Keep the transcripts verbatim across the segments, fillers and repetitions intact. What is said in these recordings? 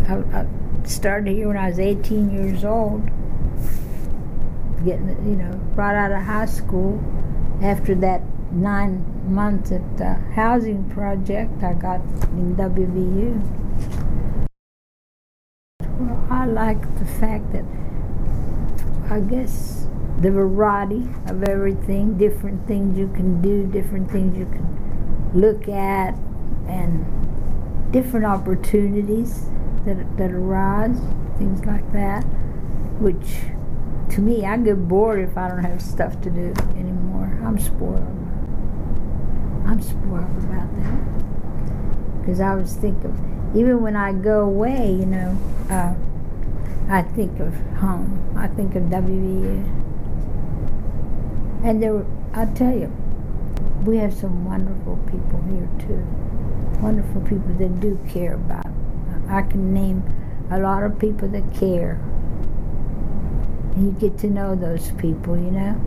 I, I started here when I was eighteen years old, getting, you know, right out of high school. After that nine months at the housing project, I got in W V U. Well, I like the fact that, I guess, the variety of everything, different things you can do, different things you can look at, and different opportunities that that arise, things like that, which to me, I get bored if I don't have stuff to do anymore. I'm spoiled. I'm spoiled about that. Because I was thinking, even when I go away, you know, uh, I think of home. I think of W V U. And there, I'll tell you, we have some wonderful people here too. Wonderful people that do care about it. I can name a lot of people that care. And you get to know those people, you know.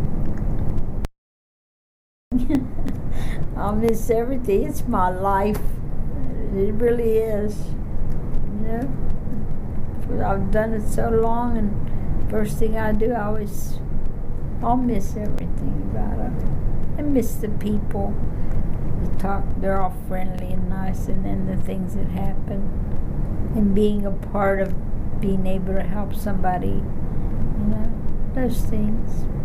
I'll miss everything. It's my life. It really is. You know. I've done it so long, and first thing I do, I always, I'll miss everything about it. I miss the people. The talk, they're all friendly and nice, and then the things that happen. And being a part of being able to help somebody, you know, those things.